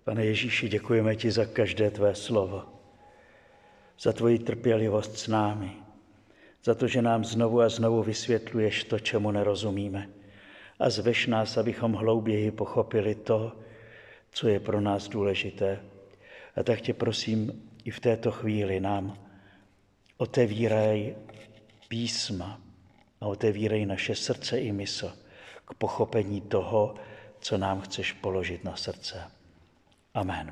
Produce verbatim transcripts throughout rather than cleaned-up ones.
Pane Ježíši, děkujeme ti za každé tvé slovo, za tvoji trpělivost s námi, za to, že nám znovu a znovu vysvětluješ to, čemu nerozumíme a zveš nás, abychom hlouběji pochopili to, co je pro nás důležité. A tak tě prosím, i v této chvíli nám otevírej písma a otevírej naše srdce i mysl k pochopení toho, co nám chceš položit na srdce. Amen.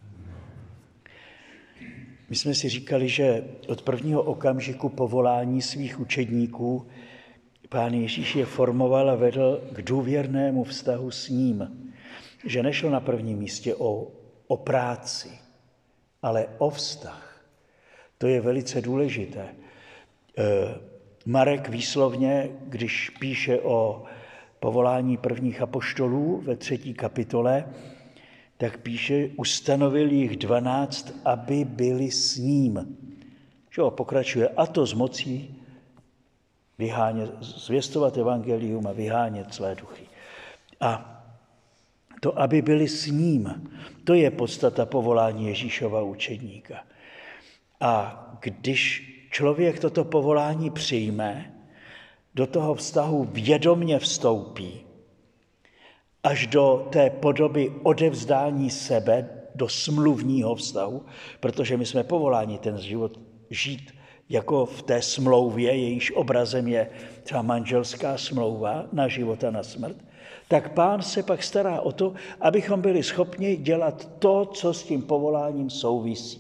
My jsme si říkali, že od prvního okamžiku povolání svých učedníků Pán Ježíš je formoval a vedl k důvěrnému vztahu s ním. Že nešlo na prvním místě o, o práci, ale o vztah. To je velice důležité. Marek výslovně, když píše o povolání prvních apoštolů ve třetí kapitole, tak píše, ustanovil jich dvanáct, aby byli s ním. Že ho pokračuje, a to s mocí vyhánět, zvěstovat evangelium a vyhánět zlé duchy. A to, aby byli s ním, to je podstata povolání Ježíšova učedníka. A když člověk toto povolání přijme, do toho vztahu vědomně vstoupí, až do té podoby odevzdání sebe, do smluvního vztahu, protože my jsme povoláni ten život žít jako v té smlouvě, jejíž obrazem je třeba manželská smlouva na život a na smrt, tak Pán se pak stará o to, abychom byli schopni dělat to, co s tím povoláním souvisí.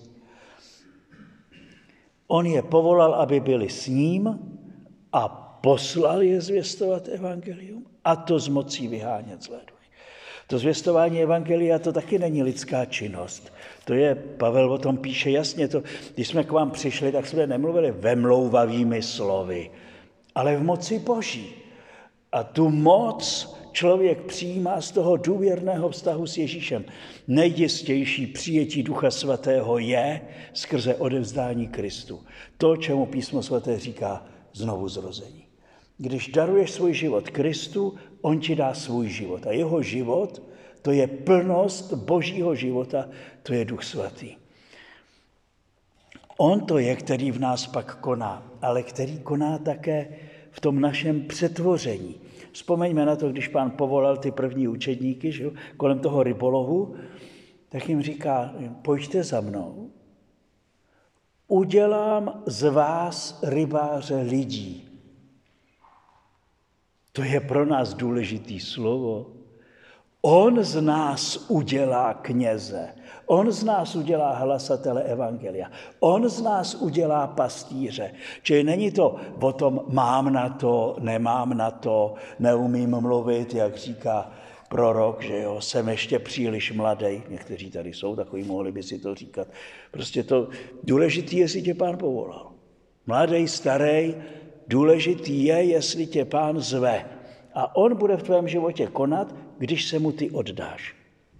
On je povolal, aby byli s ním a poslal je zvěstovat evangelium, a to s mocí vyhánět zlé duchy. To zvěstování evangelia, to taky není lidská činnost. To je, Pavel o tom píše jasně, to, když jsme k vám přišli, tak jsme nemluvili vemlouvavými slovy, ale v moci Boží. A tu moc člověk přijímá z toho důvěrného vztahu s Ježíšem. Nejjistější přijetí Ducha Svatého je skrze odevzdání Kristu. To, čemu Písmo Svaté říká znovu zrození. Když daruješ svůj život Kristu, on ti dá svůj život. A jeho život, to je plnost Božího života, to je Duch Svatý. On to je, který v nás pak koná, ale který koná také v tom našem přetvoření. Vzpomeňme na to, když Pán povolal ty první učedníky, že jo, kolem toho rybolovu, tak jim říká, pojďte za mnou, udělám z vás rybáře lidí. To je pro nás důležitý slovo. On z nás udělá kněze, on z nás udělá hlasatele evangelia, on z nás udělá pastýře. Čili není to o tom, mám na to, nemám na to, neumím mluvit, jak říká prorok, že jo, jsem ještě příliš mladý. Někteří tady jsou takový, mohli by si to říkat. Prostě to důležitý, jestli tě Pán povolal. Mladý, starý, důležitý je, jestli tě Pán zve. A on bude v tvém životě konat, když se mu ty oddáš.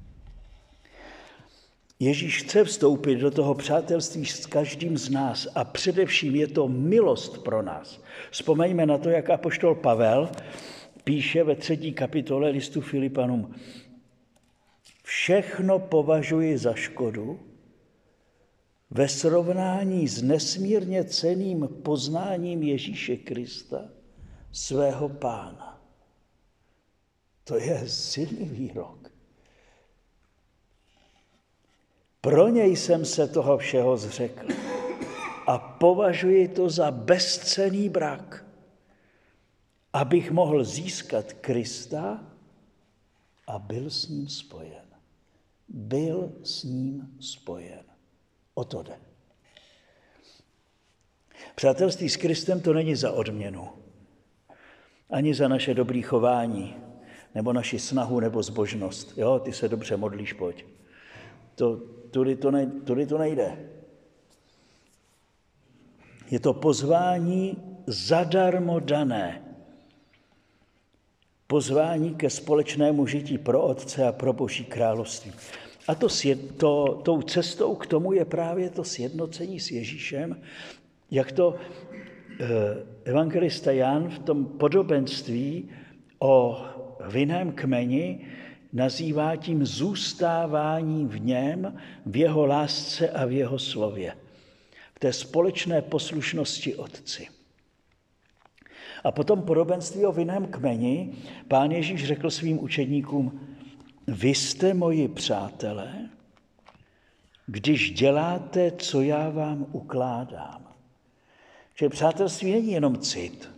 Ježíš chce vstoupit do toho přátelství s každým z nás a především je to milost pro nás. Vzpomeňme na to, jak apoštol Pavel píše ve třetí kapitole listu Filipanům. Všechno považuji za škodu ve srovnání s nesmírně cenným poznáním Ježíše Krista, svého Pána. To je silný výrok. Pro něj jsem se toho všeho zřekl a považuji to za bezcenný brak, abych mohl získat Krista a byl s ním spojen. Byl s ním spojen. O to jde. Přátelství s Kristem to není za odměnu, ani za naše dobré chování, nebo naši snahu, nebo zbožnost. Jo, ty se dobře modlíš, pojď. To, tudy, to ne, tudy to nejde. Je to pozvání zadarmo dané. Pozvání ke společnému žití pro Otce a pro Boží království. A to, to, tou cestou k tomu je právě to sjednocení s Ježíšem, jak to evangelista Jan v tom podobenství o vinném kmeni nazývá tím zůstávání v něm, v jeho lásce a v jeho slově. V té společné poslušnosti Otci. A potom podobenství o vinném kmeni Pán Ježíš řekl svým učedníkům, vy jste moji přátelé, když děláte, co já vám ukládám. Že přátelství není jenom cit.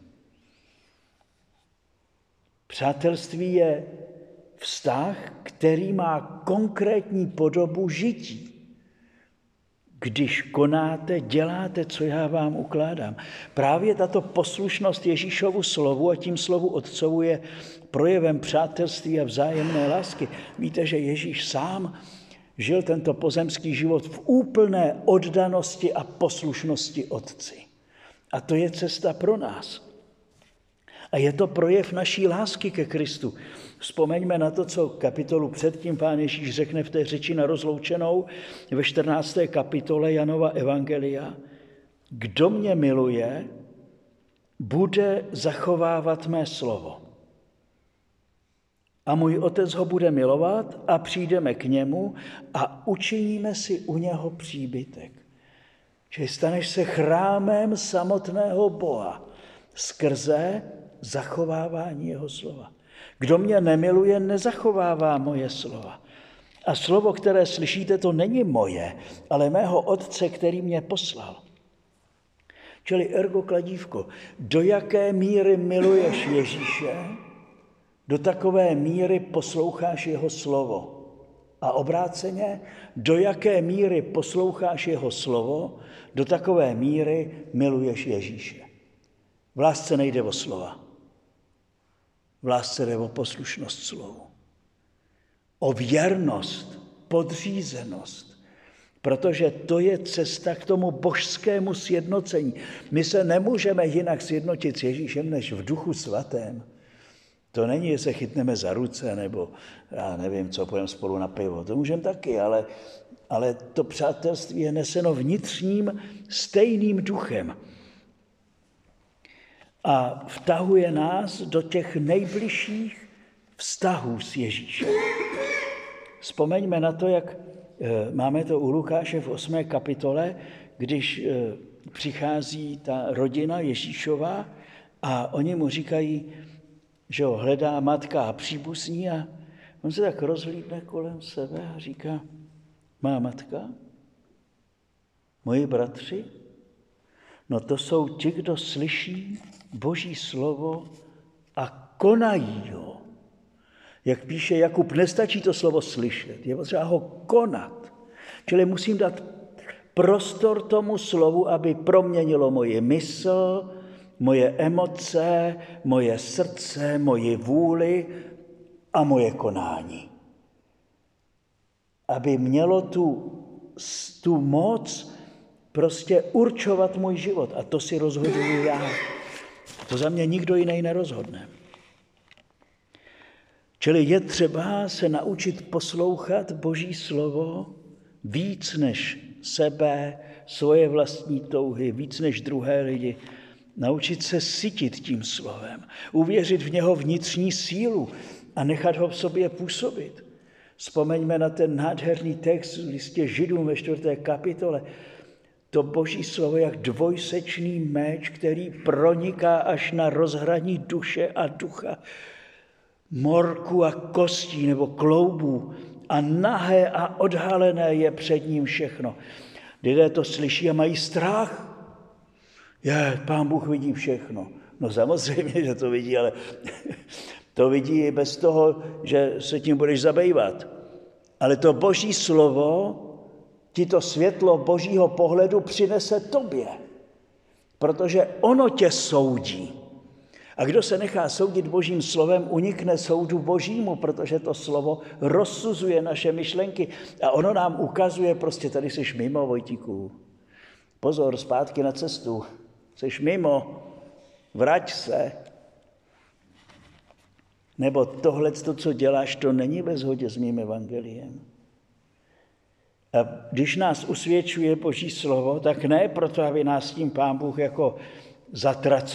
Přátelství je vztah, který má konkrétní podobu žití. Když konáte, děláte, co já vám ukládám. Právě tato poslušnost Ježíšovu slovu a tím slovu Otcovu je projevem přátelství a vzájemné lásky. Víte, že Ježíš sám žil tento pozemský život v úplné oddanosti a poslušnosti Otci. A to je cesta pro nás. A je to projev naší lásky ke Kristu. Vzpomeňme na to, co kapitolu předtím Pán Ježíš řekne v té řeči na rozloučenou ve čtrnácté kapitole Janova Evangelia. Kdo mě miluje, bude zachovávat mé slovo. A můj Otec ho bude milovat a přijdeme k němu a učiníme si u něho příbytek. Že staneš se chrámem samotného Boha skrze zachovávání jeho slova. Kdo mě nemiluje, nezachovává moje slova. A slovo, které slyšíte, to není moje, ale mého Otce, který mě poslal. Čili ergo kladívko, do jaké míry miluješ Ježíše, do takové míry posloucháš jeho slovo. A obráceně, do jaké míry posloucháš jeho slovo, do takové míry miluješ Ježíše. V lásce nejde o slova. V lásce jde o poslušnost slovu. O věrnost, podřízenost. Protože to je cesta k tomu božskému sjednocení. My se nemůžeme jinak sjednotit s Ježíšem, než v Duchu Svatém. To není, že se chytneme za ruce, nebo já nevím, co, půjdeme spolu na pivo. To můžeme taky, ale, ale to přátelství je neseno vnitřním stejným duchem. A vtahuje nás do těch nejbližších vztahů s Ježíšem. Vzpomeňme na to, jak máme to u Lukáše v osmé kapitole, když přichází ta rodina Ježíšova a oni mu říkají, že ho hledá matka a příbuzní a on se tak rozhlídne kolem sebe a říká, má matka, moji bratři, no to jsou ti, kdo slyší Boží slovo a konají ho. Jak píše Jakub, nestačí to slovo slyšet, je potřeba ho konat. Čili musím dát prostor tomu slovu, aby proměnilo moje mysl, moje emoce, moje srdce, moje vůli a moje konání. Aby mělo tu, tu moc prostě určovat můj život. A to si rozhoduju já. To za mě nikdo jiný nerozhodne. Čili je třeba se naučit poslouchat Boží slovo víc než sebe, svoje vlastní touhy, víc než druhé lidi. Naučit se sytit tím slovem, uvěřit v něho vnitřní sílu a nechat ho v sobě působit. Vzpomeňme na ten nádherný text v listě Židům ve čtvrté kapitole. To Boží slovo jak dvojsečný meč, který proniká až na rozhraní duše a ducha, morku a kostí nebo kloubů a nahé a odhalené je před ním všechno. Lidé to slyší a mají strach. Je, Pán Bůh vidí všechno. No samozřejmě, že to vidí, ale to vidí i bez toho, že se tím budeš zabývat. Ale to Boží slovo ti to světlo Božího pohledu přinese tobě, protože ono tě soudí. A kdo se nechá soudit Božím slovem, unikne soudu Božímu, protože to slovo rozsuzuje naše myšlenky a ono nám ukazuje, prostě tady jsi mimo, Vojtíku. Pozor, zpátky na cestu. Jsi mimo, vrať se. Nebo tohle, co děláš, to není ve shodě s mým evangeliem. A když nás usvědčuje Boží slovo, tak ne proto, aby nás tím Pán Bůh jako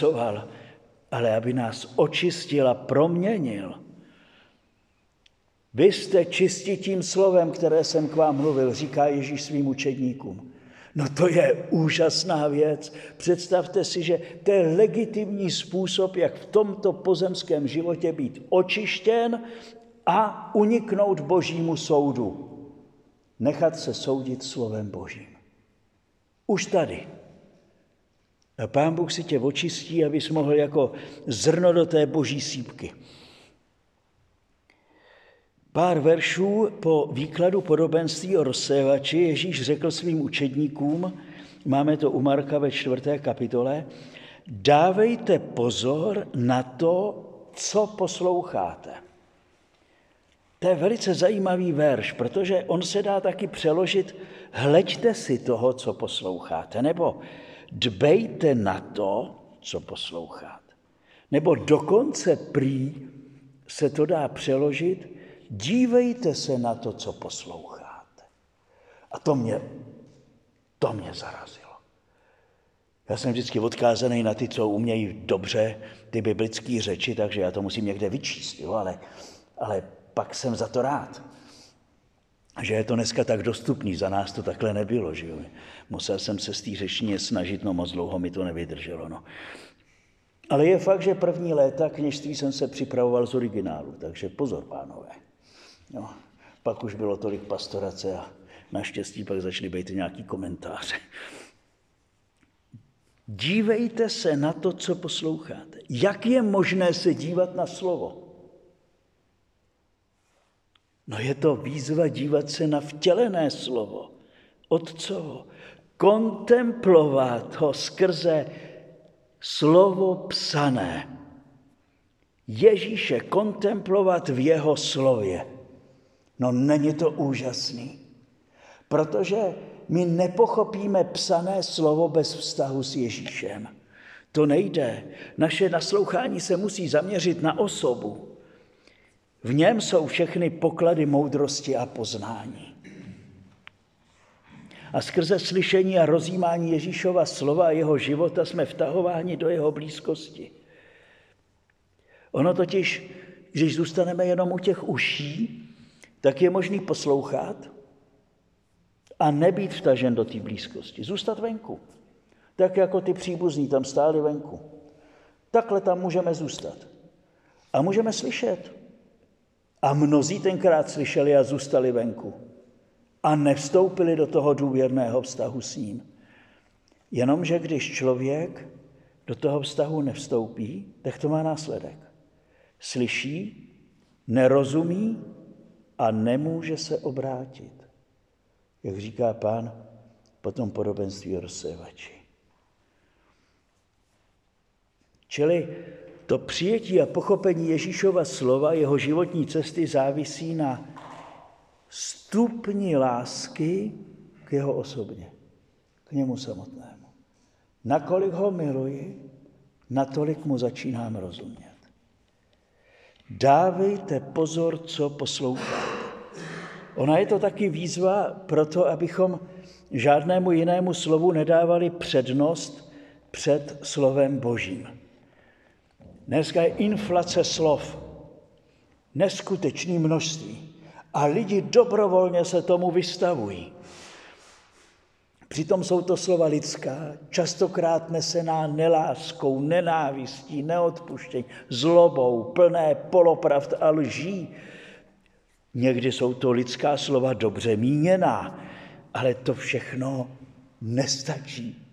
zatracoval, ale aby nás očistil a proměnil. Vy jste čistí tím slovem, které jsem k vám mluvil, říká Ježíš svým učedníkům. No to je úžasná věc. Představte si, že to je legitimní způsob, jak v tomto pozemském životě být očištěn a uniknout Božímu soudu. Nechat se soudit slovem Božím. Už tady. A Pán Bůh si tě očistí, abys mohl jako zrno do té Boží sýpky. Pár veršů po výkladu podobenství o rozsévači Ježíš řekl svým učedníkům, máme to u Marka ve čtvrté kapitole, dávejte pozor na to, co posloucháte. To je velice zajímavý verš, protože on se dá taky přeložit, hleďte si toho, co posloucháte, nebo dbejte na to, co posloucháte. Nebo dokonce prý se to dá přeložit, dívejte se na to, co posloucháte. A to mě, to mě zarazilo. Já jsem vždycky odkázaný na ty, co umějí dobře ty biblické řeči, takže já to musím někde vyčíst, jo? Ale, ale pak jsem za to rád, že je to dneska tak dostupný. Za nás to takhle nebylo. Že jo? Musel jsem se z té řečtině snažit, no moc dlouho mi to nevydrželo. No. Ale je fakt, že první léta kněžství jsem se připravoval z originálu, takže pozor, pánové. No, pak už bylo tolik pastorace a naštěstí pak začaly být nějaký komentáře. Dívejte se na to, co posloucháte. Jak je možné se dívat na slovo? No je to výzva dívat se na vtělené slovo. Otcovo. Kontemplovat ho skrze slovo psané. Ježíše kontemplovat v jeho slově. No není to úžasný? Protože my nepochopíme psané slovo bez vztahu s Ježíšem. To nejde. Naše naslouchání se musí zaměřit na osobu. V něm jsou všechny poklady moudrosti a poznání. A skrze slyšení a rozjímání Ježíšova slova a jeho života jsme vtahováni do jeho blízkosti. Ono totiž, když zůstaneme jenom u těch uší, tak je možný poslouchat a nebýt vtažen do té blízkosti. Zůstat venku. Tak jako ty příbuzní tam stáli venku. Takhle tam můžeme zůstat. A můžeme slyšet. A mnozí tenkrát slyšeli a zůstali venku. A nevstoupili do toho důvěrného vztahu s ním. Jenomže když člověk do toho vztahu nevstoupí, tak to má následek. Slyší, nerozumí a nemůže se obrátit. Jak říká Pán po tom podobenství o rozsévači. Čili to přijetí a pochopení Ježíšova slova, jeho životní cesty závisí na stupni lásky k jeho osobně, k němu samotnému. Nakolik ho miluji, natolik mu začínám rozumět. Dávejte pozor, co posloucháte. Ona je to taky výzva pro to, abychom žádnému jinému slovu nedávali přednost před slovem Božím. Dneska je inflace slov, neskutečné množství a lidi dobrovolně se tomu vystavují. Přitom jsou to slova lidská, častokrát nesená neláskou, nenávistí, neodpuštění, zlobou, plné polopravd a lží. Někdy jsou to lidská slova dobře míněná, ale to všechno nestačí.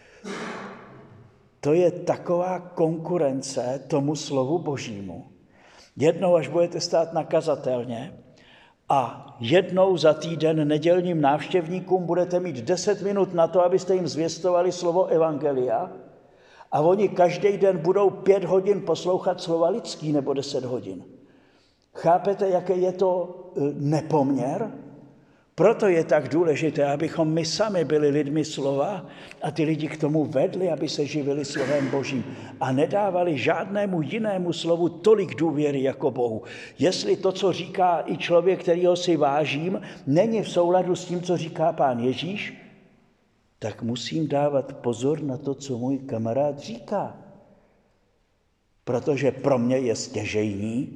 To je taková konkurence tomu slovu Božímu. Jednou, až budete stát na kazatelně a jednou za týden nedělním návštěvníkům budete mít deset minut na to, abyste jim zvěstovali slovo evangelia a oni každý den budou pět hodin poslouchat slova lidský nebo deset hodin. Chápete, jaký je to nepoměr? Proto je tak důležité, abychom my sami byli lidmi slova a ty lidi k tomu vedli, aby se živili slovem Božím a nedávali žádnému jinému slovu tolik důvěry jako Bohu. Jestli to, co říká i člověk, kterýho si vážím, není v souladu s tím, co říká Pán Ježíš, tak musím dávat pozor na to, co můj kamarád říká. Protože pro mě je stěžejní,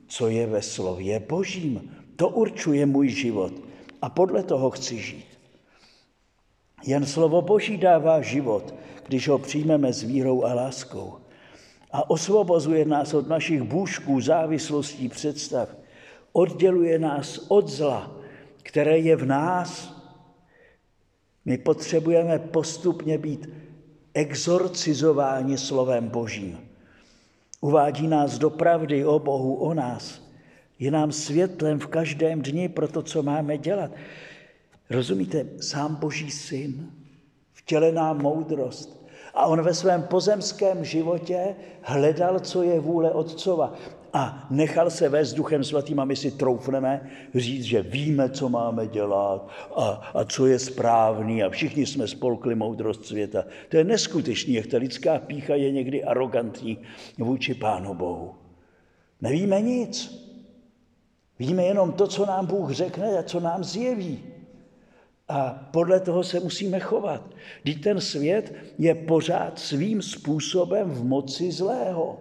co je ve slově Božím. To určuje můj život a podle toho chci žít. Jen slovo Boží dává život, když ho přijmeme s vírou a láskou. A osvobozuje nás od našich bůžků, závislostí, představ. Odděluje nás od zla, které je v nás. My potřebujeme postupně být exorcizováni slovem Božím. Uvádí nás do pravdy o Bohu, o nás. Je nám světlem v každém dni pro to, co máme dělat. Rozumíte, sám Boží syn, vtělená moudrost. A on ve svém pozemském životě hledal, co je vůle Otcova. A nechal se vést Duchem Svatým a my si troufneme říct, že víme, co máme dělat a, a co je správný a všichni jsme spolkli moudrost světa. To je neskutečný, jak ta lidská pýcha je někdy arrogantní vůči Pánu Bohu. Nevíme nic. Víme jenom to, co nám Bůh řekne a co nám zjeví. A podle toho se musíme chovat. Vždyť ten svět je pořád svým způsobem v moci zlého.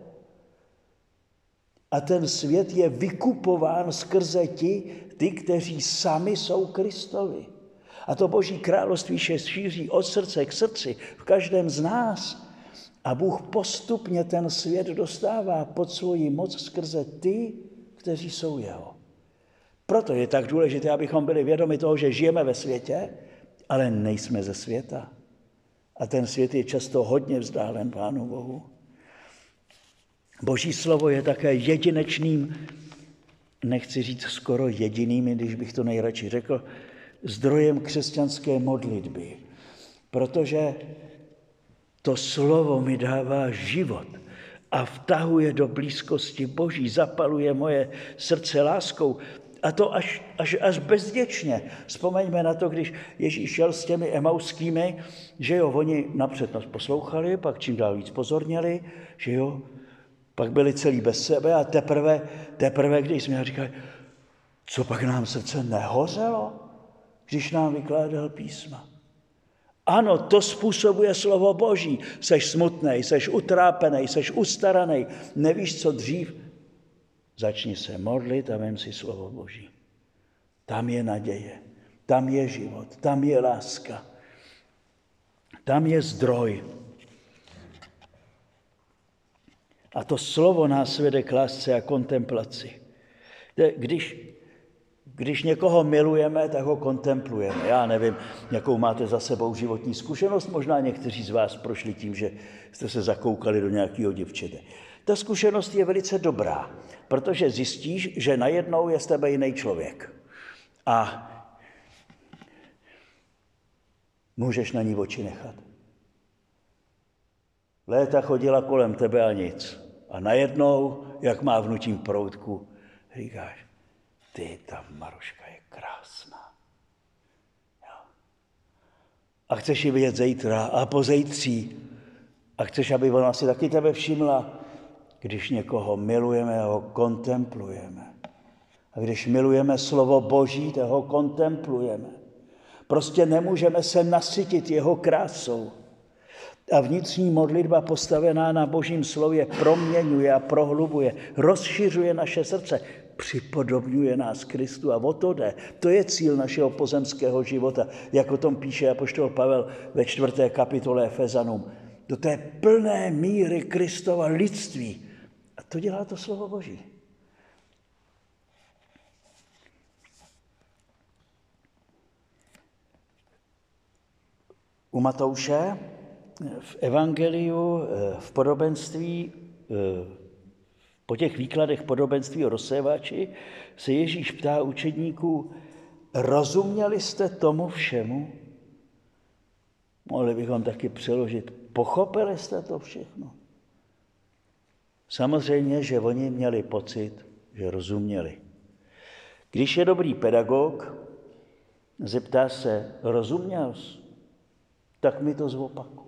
A ten svět je vykupován skrze ti, ty, kteří sami jsou Kristovi. A to Boží království se šíří od srdce k srdci v každém z nás. A Bůh postupně ten svět dostává pod svoji moc skrze ty, kteří jsou jeho. Proto je tak důležité, abychom byli vědomi toho, že žijeme ve světě, ale nejsme ze světa. A ten svět je často hodně vzdálen Pánu Bohu. Boží slovo je také jedinečným, nechci říct skoro jediným, když bych to nejradši řekl, zdrojem křesťanské modlitby. Protože to slovo mi dává život a vtahuje do blízkosti Boží, zapaluje moje srdce láskou. A to až, až, až bezděčně. Vzpomeňme na to, když Ježíš šel s těmi emauskými, že jo, oni napřed nás poslouchali, pak čím dál víc pozorněli, že jo, pak byli celý bez sebe a teprve, teprve když jsme říkali, co pak nám srdce nehořelo, když nám vykládal písma. Ano, to způsobuje slovo Boží. Seš smutnej, seš utrápenej, seš ustaranej, nevíš, co dřív. Začni se modlit a vem si slovo Boží. Tam je naděje, tam je život, tam je láska, tam je zdroj. A to slovo nás vede k lásce a kontemplaci. Když, když někoho milujeme, tak ho kontemplujeme. Já nevím, jakou máte za sebou životní zkušenost. Možná někteří z vás prošli tím, že jste se zakoukali do nějakého děvčete. Ta zkušenost je velice dobrá, protože zjistíš, že najednou je z tebe jiný člověk. A můžeš na ní oči nechat. Léta chodila kolem tebe a nic. A najednou, jak má vnutím proutku, říkáš, ty, ta Maruška je krásná. Jo. A chceš ji vidět zítra a pozejtří. A chceš, aby ona si taky tebe všimla. Když někoho milujeme, ho kontemplujeme. A když milujeme slovo Boží, tak ho kontemplujeme. Prostě nemůžeme se nasytit jeho krásou. A vnitřní modlitba postavená na Božím slově proměňuje a prohlubuje, rozšiřuje naše srdce, připodobňuje nás Kristu a o to jde. To je cíl našeho pozemského života, jak o tom píše apoštol Pavel ve čtvrté kapitole Efezanům. Do té plné míry Kristova lidství. A to dělá to slovo Boží. U Matouše v evangeliu, v podobenství, po těch výkladech podobenství o rozsévači se Ježíš ptá učedníků, rozuměli jste tomu všemu? Mohli bychom taky přeložit, pochopili jste to všechno? Samozřejmě, že oni měli pocit, že rozuměli. Když je dobrý pedagog, zeptá se, rozuměl jsi? Tak mi to zopakuj.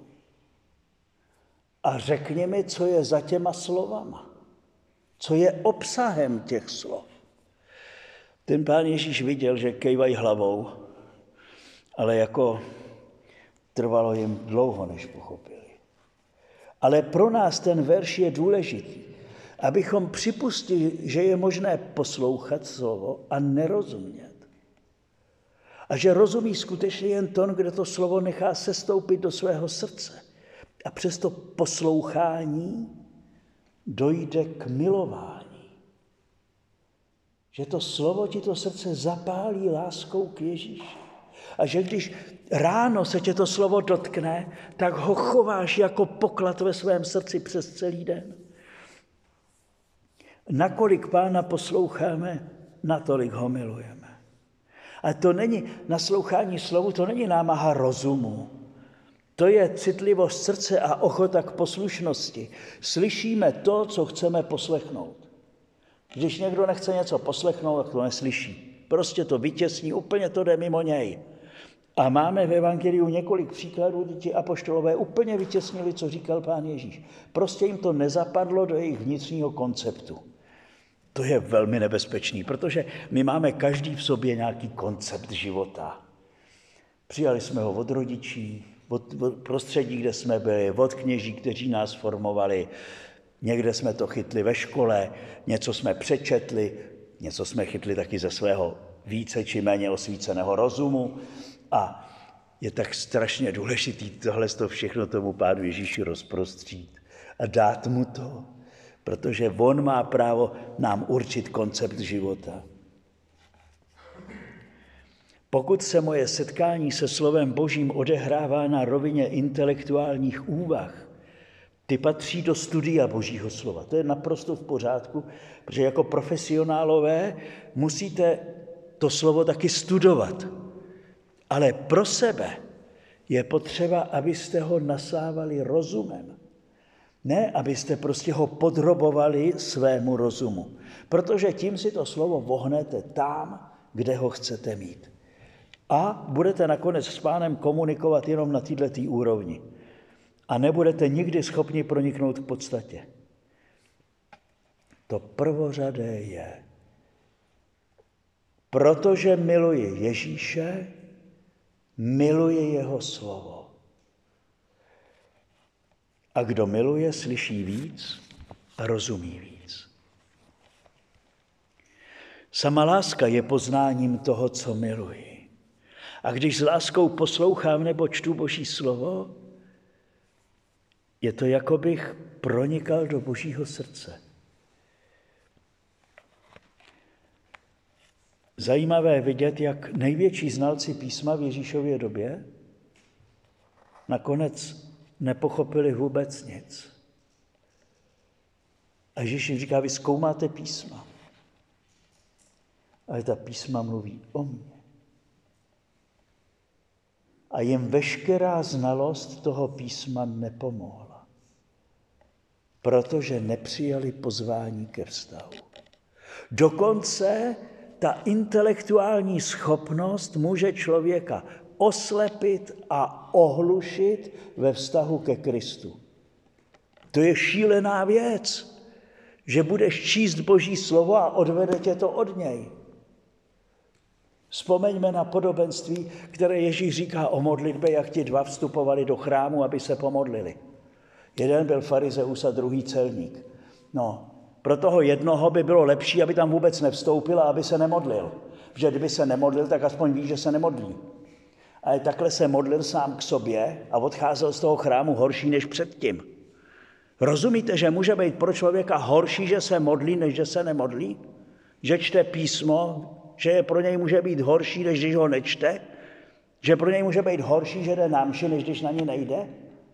A řekni mi, co je za těma slovama. Co je obsahem těch slov. Ten Pán Ježíš viděl, že kejvají hlavou, ale jako trvalo jim dlouho, než pochopili. Ale pro nás ten verš je důležitý. abychom připustili, že je možné poslouchat slovo a nerozumět. A že rozumí skutečně jen ten, kdo to slovo nechá sestoupit do svého srdce. A přes to poslouchání dojde k milování. Že to slovo ti to srdce zapálí láskou k Ježíši. A že když ráno se tě to slovo dotkne, tak ho chováš jako poklad ve svém srdci přes celý den. Nakolik Pána posloucháme, natolik ho milujeme. A to není naslouchání slovu, to není námaha rozumu. To je citlivost srdce a ochota k poslušnosti. Slyšíme to, co chceme poslechnout. Když někdo nechce něco poslechnout, tak to neslyší. Prostě to vytěsní, úplně to jde mimo něj. A máme v evangeliu několik příkladů, kdy ti apoštolové úplně vytěsnili, co říkal Pán Ježíš. Prostě jim to nezapadlo do jejich vnitřního konceptu. To je velmi nebezpečný, protože my máme každý v sobě nějaký koncept života. Přijali jsme ho od rodičí, od prostředí, kde jsme byli, od kněží, kteří nás formovali. Někde jsme to chytli ve škole, něco jsme přečetli, něco jsme chytli taky ze svého více či méně osvíceného rozumu. A je tak strašně důležitý tohle to všechno tomu Pánu Ježíši rozprostřít a dát mu to, protože on má právo nám určit koncept života. Pokud se moje setkání se slovem Božím odehrává na rovině intelektuálních úvah, ty patří do studia Božího slova. To je naprosto v pořádku, protože jako profesionálové musíte to slovo taky studovat. Ale pro sebe je potřeba, abyste ho nasávali rozumem. Ne, abyste prostě ho podrobovali svému rozumu. Protože tím si to slovo vohnete tam, kde ho chcete mít. A budete nakonec s Pánem komunikovat jenom na této úrovni. A nebudete nikdy schopni proniknout k podstatě. To prvořadé je, protože miluji Ježíše, miluji jeho slovo. A kdo miluje, slyší víc a rozumí víc. Sama láska je poznáním toho, co miluji. A když s láskou poslouchám nebo čtu Boží slovo, je to, jako bych pronikal do Božího srdce. Zajímavé vidět, jak největší znalci písma v Ježíšově době nakonec nepochopili vůbec nic. A Ježíš jim říká, vy zkoumáte písma. Ale ta písma mluví o mně. A jim veškerá znalost toho písma nepomohla, protože nepřijali pozvání ke vztahu. Dokonce ta intelektuální schopnost může člověka oslepit a ohlušit ve vztahu ke Kristu. To je šílená věc, že budeš číst Boží slovo a odvede tě to od něj. Vzpomeňme na podobenství, které Ježíš říká o modlitbě, jak ti dva vstupovali do chrámu, aby se pomodlili. Jeden byl farizeus a druhý celník. No, pro toho jednoho by bylo lepší, aby tam vůbec nevstoupil a aby se nemodlil. Protože kdyby se nemodlil, tak aspoň ví, že se nemodlí. Ale takhle se modlil sám k sobě a odcházel z toho chrámu horší než předtím. Rozumíte, že může být pro člověka horší, že se modlí, než že se nemodlí? Že čte písmo, že je pro něj může být horší, než když ho nečte? Že pro něj může být horší, že jde na mši, než když na ní nejde?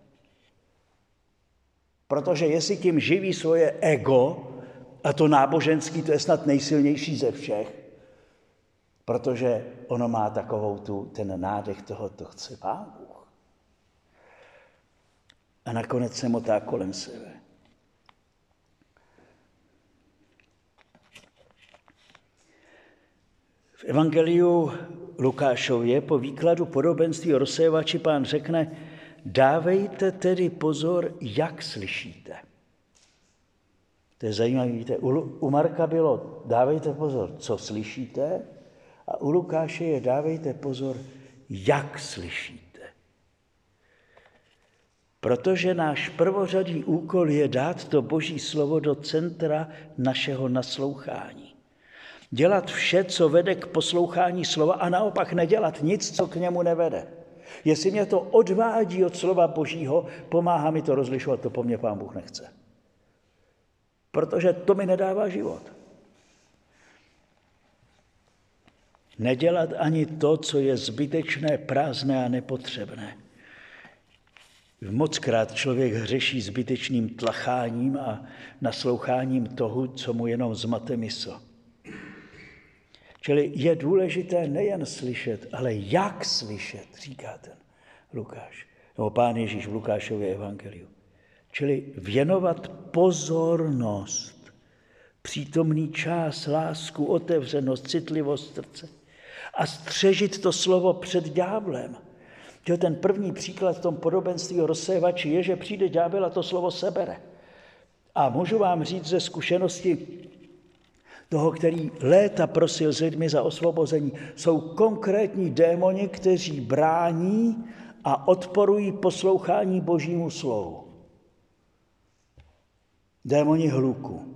Protože jestli tím živí svoje ego, a to náboženský, to je snad nejsilnější ze všech, protože ono má takovou tu, ten nádech toho, to chce Pán Bůh. A nakonec se motá kolem sebe. V evangeliu Lukášově po výkladu podobenství o rozsévači Pán řekne, dávejte tedy pozor, jak slyšíte. To je zajímavé, víte, u, u Marka bylo dávejte pozor, co slyšíte, a u Lukáše je dávejte pozor, jak slyšíte. Protože náš prvořadý úkol je dát to Boží slovo do centra našeho naslouchání. Dělat vše, co vede k poslouchání slova a naopak nedělat nic, co k němu nevede. Jestli mě to odvádí od slova Božího, pomáhá mi to rozlišovat, to po mně Pán Bůh nechce. Protože to mi nedává život. Nedělat ani to, co je zbytečné, prázdné a nepotřebné. Mockrát člověk hřeší zbytečným tlacháním a nasloucháním toho, co mu jenom zmate mysl. Čili je důležité nejen slyšet, ale jak slyšet, říká ten Lukáš, nebo Pán Ježíš v Lukášově evangeliu. Čili věnovat pozornost, přítomný čas, lásku, otevřenost, citlivost srdce a střežit to slovo před ďáblem. Ten první příklad v tom podobenství o rozsévači je, že přijde ďábel a to slovo sebere. A můžu vám říct ze zkušenosti toho, který léta prosil s lidmi za osvobození, jsou konkrétní démoni, kteří brání a odporují poslouchání Božímu slovu. Démoni hluku,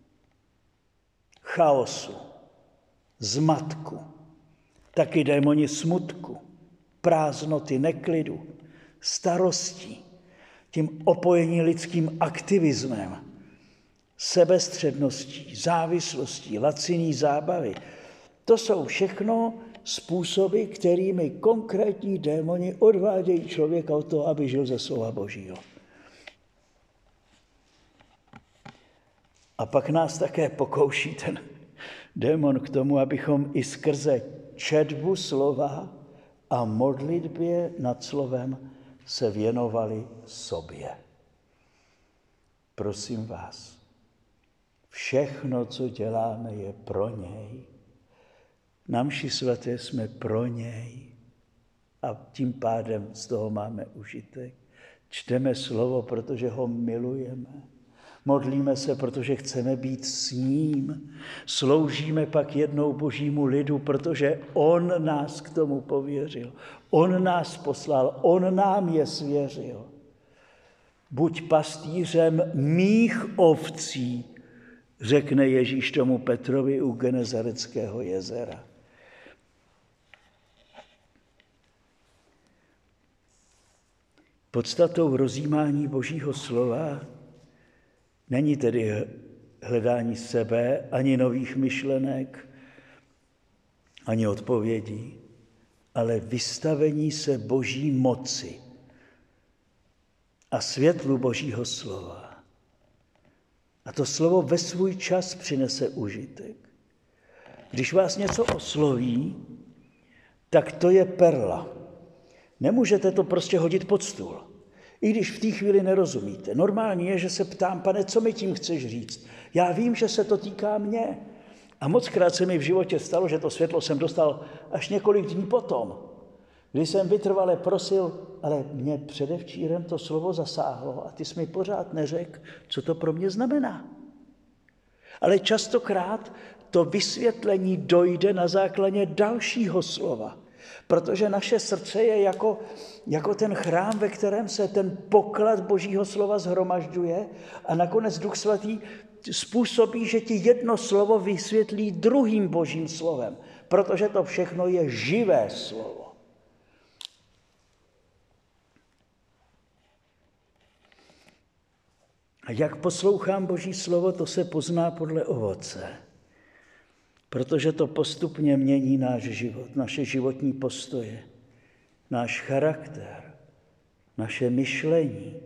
chaosu, zmatku, taky démoni smutku, prázdnoty, neklidu, starostí, tím opojení lidským aktivismem, sebestředností, závislostí, laciný zábavy. To jsou všechno způsoby, kterými konkrétní démoni odvádějí člověka od toho, aby žil ze slova Božího. A pak nás také pokouší ten démon k tomu, abychom i skrze četbu slova a modlitbě nad slovem se věnovali sobě. Prosím vás, všechno, co děláme, je pro něj. Na mši svaté jsme pro něj a tím pádem z toho máme užitek. Čteme slovo, protože ho milujeme. Modlíme se, protože chceme být s ním. Sloužíme pak jednou Božímu lidu, protože on nás k tomu pověřil. On nás poslal, on nám je svěřil. Buď pastýřem mých ovcí, řekne Ježíš tomu Petrovi u Genezareckého jezera. Podstatou rozjímání Božího slova není tedy hledání sebe, ani nových myšlenek, ani odpovědí, ale vystavení se Boží moci a světlu Božího slova. A to slovo ve svůj čas přinese užitek. Když vás něco osloví, tak to je perla. Nemůžete to prostě hodit pod stůl. I když v té chvíli nerozumíte. Normální je, že se ptám, Pane, co mi tím chceš říct? Já vím, že se to týká mě. A mockrát se mi v životě stalo, že to světlo jsem dostal až několik dní potom, kdy jsem vytrvale prosil, ale mě předevčírem to slovo zasáhlo a ty jsi mi pořád neřekl, co to pro mě znamená. Ale častokrát to vysvětlení dojde na základě dalšího slova. Protože naše srdce je jako, jako ten chrám, ve kterém se ten poklad Božího slova shromažďuje a nakonec Duch Svatý způsobí, že ti jedno slovo vysvětlí druhým Božím slovem, protože to všechno je živé slovo. A jak poslouchám Boží slovo, to se pozná podle ovoce. Protože to postupně mění náš život, naše životní postoje, náš charakter, naše myšlení.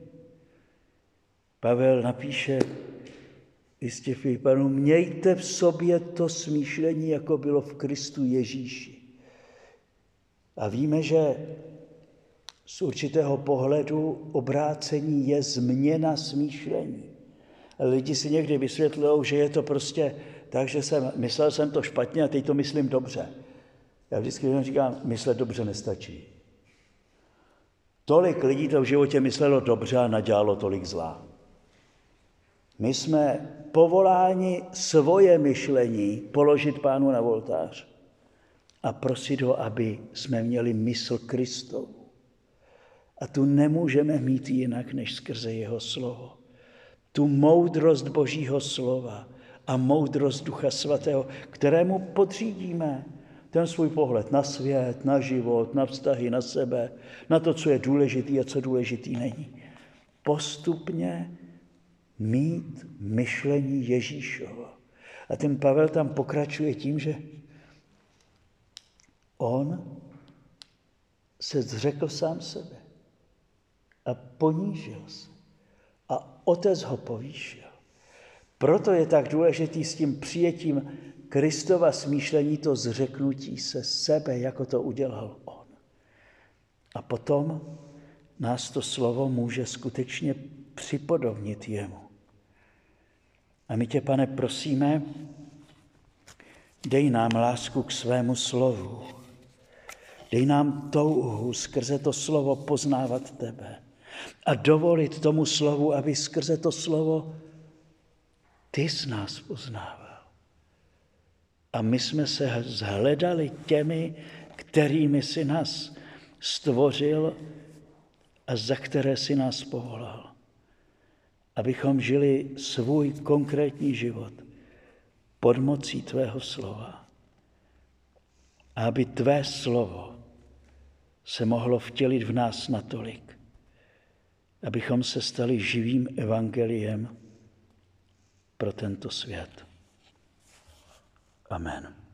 Pavel napíše listě Filipanům, mějte v sobě to smýšlení, jako bylo v Kristu Ježíši. A víme, že z určitého pohledu obrácení je změna smýšlení. Lidi si někdy vysvětlují, že je to prostě tak, že jsem, myslel jsem to špatně a teď to myslím dobře. Já vždycky lidem říkám, myslet dobře nestačí. Tolik lidí to v životě myslelo dobře a nadělalo tolik zlá. My jsme povoláni svoje myšlení položit Pánu na oltář a prosit ho, aby jsme měli mysl Kristovu. A tu nemůžeme mít jinak, než skrze jeho slovo. Tu moudrost Božího slova a moudrost Ducha Svatého, kterému podřídíme ten svůj pohled na svět, na život, na vztahy, na sebe, na to, co je důležitý a co důležitý není. Postupně mít myšlení Ježíšovo. A ten Pavel tam pokračuje tím, že on se zřekl sám sebe a ponížil se a Otec ho povýšil. Proto je tak důležitý s tím přijetím Kristova smýšlení to zřeknutí se sebe, jako to udělal on. A potom nás to slovo může skutečně připodobnit jemu. A my tě, Pane, prosíme, dej nám lásku k svému slovu. Dej nám touhu skrze to slovo poznávat tebe a dovolit tomu slovu, aby skrze to slovo ty z nás poznával. A my jsme se zhledali těmi, kterými si nás stvořil a za které si nás povolal. Abychom žili svůj konkrétní život pod mocí tvého slova. A aby tvé slovo se mohlo vtělit v nás natolik, abychom se stali živým evangeliem pro tento svět. Amen.